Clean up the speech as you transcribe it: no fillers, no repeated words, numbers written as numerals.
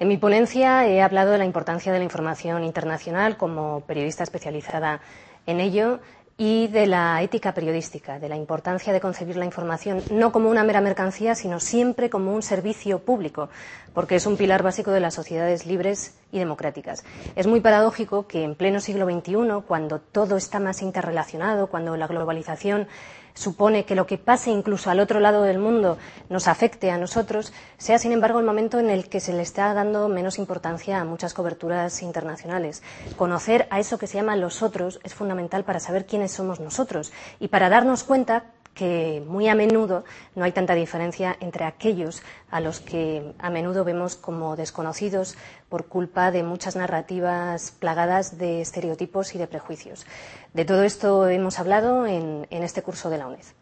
En mi ponencia he hablado de la importancia de la información internacional como periodista especializada en ello y de la ética periodística, de la importancia de concebir la información no como una mera mercancía, sino siempre como un servicio público, porque es un pilar básico de las sociedades libres y democráticas. Es muy paradójico que en pleno siglo XXI, cuando todo está más interrelacionado, cuando la globalización supone que lo que pase incluso al otro lado del mundo nos afecte a nosotros, sea sin embargo el momento en el que se le está dando menos importancia a muchas coberturas internacionales. Conocer a eso que se llama los otros es fundamental para saber quiénes somos nosotros y para darnos cuenta que muy a menudo no hay tanta diferencia entre aquellos a los que a menudo vemos como desconocidos por culpa de muchas narrativas plagadas de estereotipos y de prejuicios. De todo esto hemos hablado en este curso de la UNED.